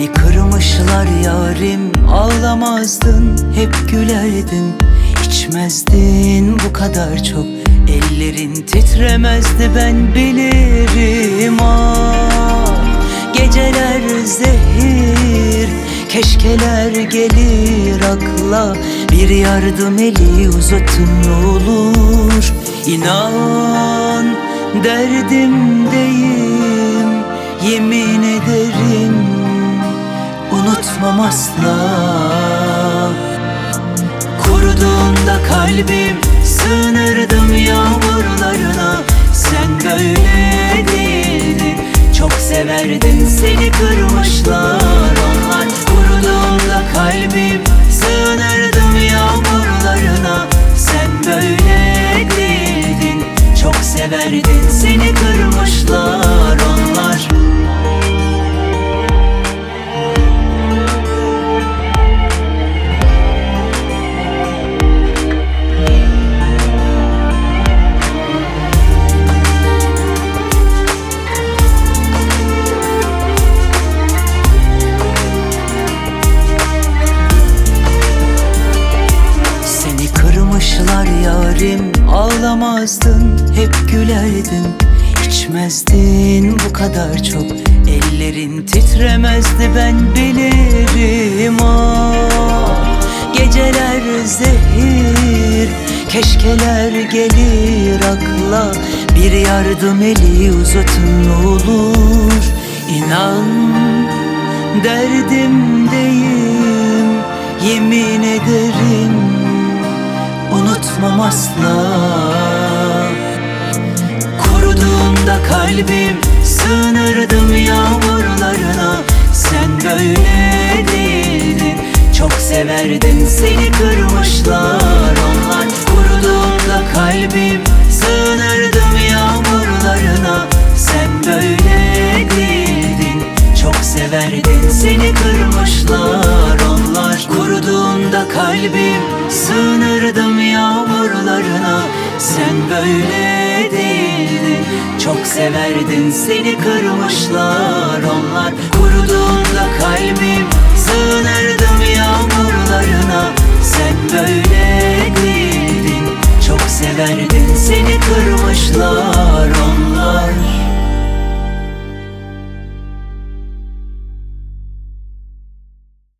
Seni kırmışlar yarim, ağlamazdın, hep gülerdin. İçmezdin bu kadar çok, ellerin titremezdi, ben bilirim. Ah, geceler zehir, keşkeler gelir akla. Bir yardım eli uzatın ne olur. İnan derdimdeyim, yemin ederim unutmam asla. Kuruduğunda kalbim, sığınırdım yağmurlarına. Sen böyle değildin, çok severdin, seni kırmışlar onlar. Kuruduğunda kalbim, sığınırdım yağmurlarına. Sen böyle değildin, çok severdin, seni kırmışlar onlar. Yarim, ağlamazdın, hep gülerdin. İçmezdin bu kadar çok, ellerin titremezdi, ben bilirim. Ah, geceler zehir, keşkeler gelir akla. Bir yardım eli uzatın ne olur. İnan derdimdeyim, yemin ederim unutmam asla. Kuruduğunda kalbim, sığınırdım yağmurlarına. Sen böyle değildin, çok severdin, seni kırmışlar onlar. Kuruduğunda kalbim, sığınırdım yağmurlarına. Sen böyle değildin, çok severdin, seni kırmışlar onlar. Kuruduğunda kalbim, sığınırdım yağmurlarına. Sen böyle değildin, çok severdin, seni kırmışlar onlar. Kuruduğunda kalbim,